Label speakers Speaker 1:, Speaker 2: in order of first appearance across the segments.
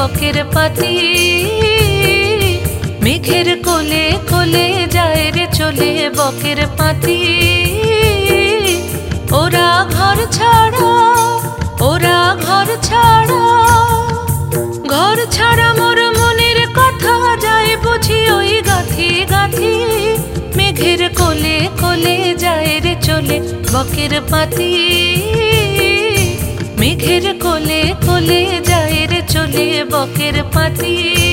Speaker 1: বকের পাতি। মেঘের কোলে কোলে যায় রে চলে বকের পাতি। ওরা ঘর ছাড়া, ওরা ঘর ছাড়া, ঘর ছাড়া মোর মনের কথা যায় বুঝি ওই গাথি গাথি। মেঘের কোলে কোলে যায় রে চলে বকের পাতি। মেঘের কোলে কোলে যায় রে চলে বকের পাতি।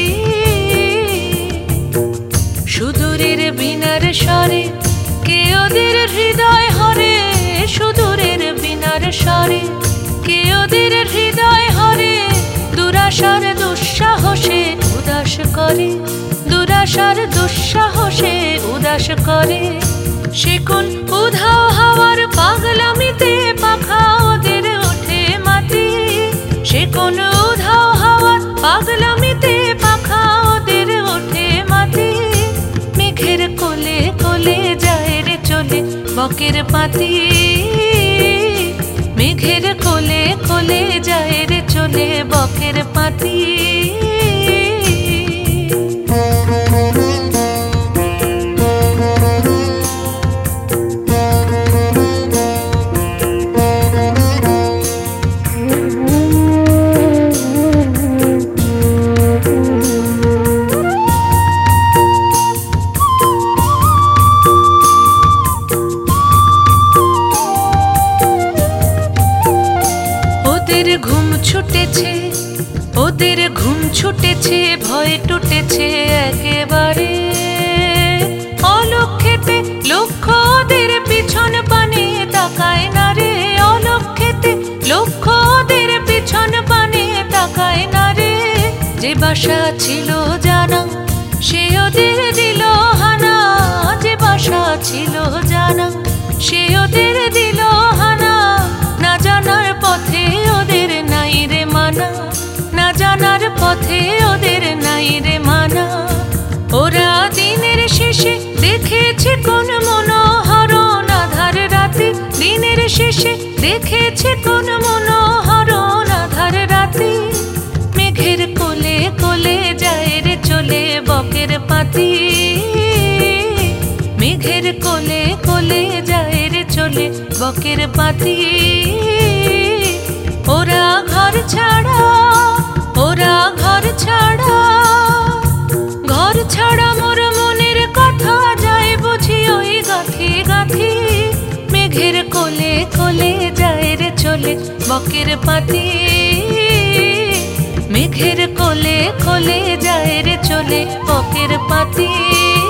Speaker 1: সুদূরের বিনার স্বরে কে ওদের হৃদয় হরে। সুদূরের বিনার স্বরে কে ওদের হৃদয় হরে। দুরাশার দুঃসাহসে উদাস করে, দুরাশার দুঃসাহসে উদাস করে। সে কোন উধাও হাওয়ার পাগলামিতে পাখা ওদের ওঠে মাটি। সে কোন উধাও হাওয়ার পাগলামিতে পাখা ওদের ওঠে মাটি। মেঘের কোলে কোলে যায় রে চলে বকের পাতি। মেঘের কোলে কোলে যায় রে চলে বকের পাতি। ওদের ঘুম ছুটেছে, ওদের ঘুম ছুটেছে, ভয় টুটেছে একেবারে। অলক্ষেতে লক্ষ্য ওদের পিছন পানে তাকায় না রে। অলক্ষেতে লক্ষ্য ওদের পিছন পানে তাকায় না রে। যে বাসা ছিল জানা সে ওদের দিল হানা। যে বাসা ছিল জানা সে ওদের দিল হানা। না জানার পথে ওদের নাই রে মানা, না জানার পথে ওদের নাই রে মানা। ওরা দিনের শেষে দেখেছে কোন মনোহরণ আধার রাতে। দিনের শেষে দেখেছে কোন মনোহরণ আধার রাতে। মেঘের কোলে কোলে যায় রে চলে বকের পাতি। মেঘের কোলে কোলে যায় রে চলে বকের পাতি। ওরা ঘর ছাড়া, ওরা ঘর ছাড়া, ঘর ছাড়া মোর মনের কথা যায় বুঝি ওই গাথি গাথি। মেঘের কোলে কোলে যায় রে চলে বকের পাতি। মেঘের কোলে কোলে যায় রে চলে বকের পাতি।